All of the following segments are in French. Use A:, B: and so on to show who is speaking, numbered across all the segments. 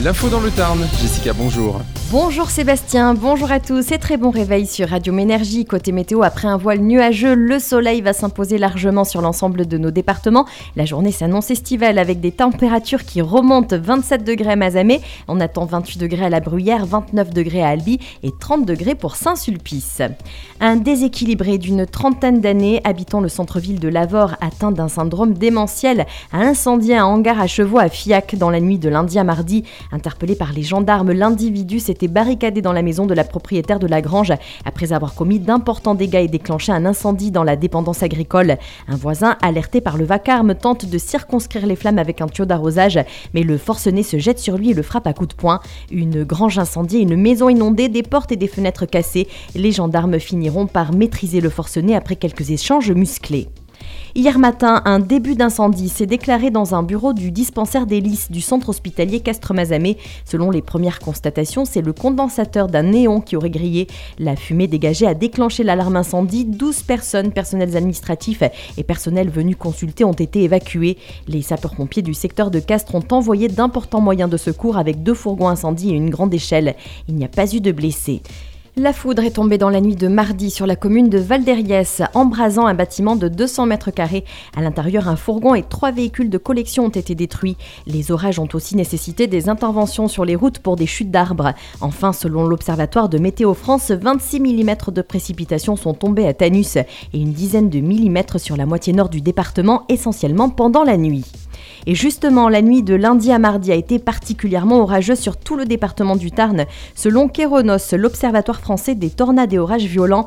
A: L'info dans le Tarn. Jessica, bonjour.
B: Bonjour Sébastien, bonjour à tous et très bon réveil sur Radio Ménergie. Côté météo, après un voile nuageux, le soleil va s'imposer largement sur l'ensemble de nos départements. La journée s'annonce estivale avec des températures qui remontent. 27 degrés à Mazamet, on attend 28 degrés à La Bruyère, 29 degrés à Albi et 30 degrés pour Saint-Sulpice. Un déséquilibré d'une trentaine d'années habitant le centre-ville de Lavore, atteint d'un syndrome démentiel, a incendié un hangar à chevaux à Fiac dans la nuit de lundi à mardi. Interpellé par les gendarmes, l'individu s'était barricadé dans la maison de la propriétaire de la grange après avoir commis d'importants dégâts et déclenché un incendie dans la dépendance agricole. Un voisin, alerté par le vacarme, tente de circonscrire les flammes avec un tuyau d'arrosage, mais le forcené se jette sur lui et le frappe à coups de poing. Une grange incendiée, une maison inondée, des portes et des fenêtres cassées. Les gendarmes finiront par maîtriser le forcené après quelques échanges musclés. Hier matin, un début d'incendie s'est déclaré dans un bureau du dispensaire des Lys du centre hospitalier Castres-Mazamet. Selon les premières constatations, c'est le condensateur d'un néon qui aurait grillé. La fumée dégagée a déclenché l'alarme incendie. 12 personnes, personnels administratifs et personnels venus consulter ont été évacués. Les sapeurs-pompiers du secteur de Castres ont envoyé d'importants moyens de secours avec 2 fourgons incendies et une grande échelle. Il n'y a pas eu de blessés. La foudre est tombée dans la nuit de mardi sur la commune de Valderiès, embrasant un bâtiment de 200 mètres carrés. À l'intérieur, un fourgon et 3 véhicules de collection ont été détruits. Les orages ont aussi nécessité des interventions sur les routes pour des chutes d'arbres. Enfin, selon l'Observatoire de Météo France, 26 mm de précipitations sont tombées à Tanus et une dizaine de millimètres sur la moitié nord du département, essentiellement pendant la nuit. Et justement, la nuit de lundi à mardi a été particulièrement orageuse sur tout le département du Tarn. Selon Kéronos, l'Observatoire français des tornades et orages violents,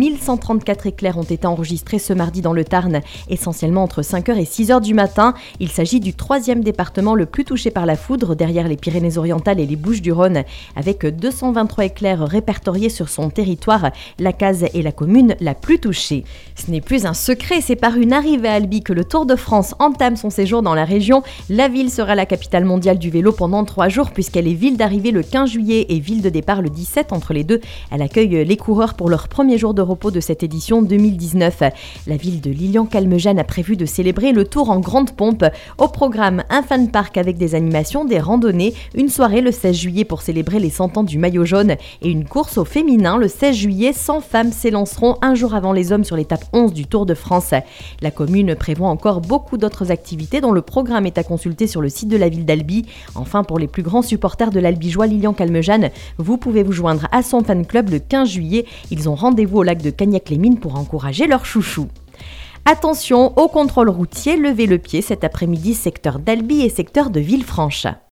B: 1134 éclairs ont été enregistrés ce mardi dans le Tarn, essentiellement entre 5h et 6h du matin. Il s'agit du 3e département le plus touché par la foudre, derrière les Pyrénées-Orientales et les Bouches-du-Rhône. Avec 223 éclairs répertoriés sur son territoire, la case est la commune la plus touchée. Ce n'est plus un secret, c'est par une arrivée à Albi que le Tour de France entame son séjour dans la région. La ville sera la capitale mondiale du vélo pendant 3 jours puisqu'elle est ville d'arrivée le 15 juillet et ville de départ le 17 entre les deux. Elle accueille les coureurs pour leur premier jour de repos de cette édition 2019. La ville de Lilian-Calmejane a prévu de célébrer le Tour en grande pompe. Au programme, un fan park avec des animations, des randonnées, une soirée le 16 juillet pour célébrer les 100 ans du maillot jaune et une course au féminin le 16 juillet. 100 femmes s'élanceront un jour avant les hommes sur l'étape 11 du Tour de France. La commune prévoit encore beaucoup d'autres activités dont le programme est à consulter sur le site de la ville d'Albi. Enfin, pour les plus grands supporters de l'Albigeois Lilian-Calmejane, vous pouvez vous joindre à son fan club le 15 juillet. Ils ont rendez-vous au lac de Cagnac-les-Mines pour encourager leurs chouchous. Attention au contrôle routier, levez le pied cet après-midi secteur d'Albi et secteur de Villefranche.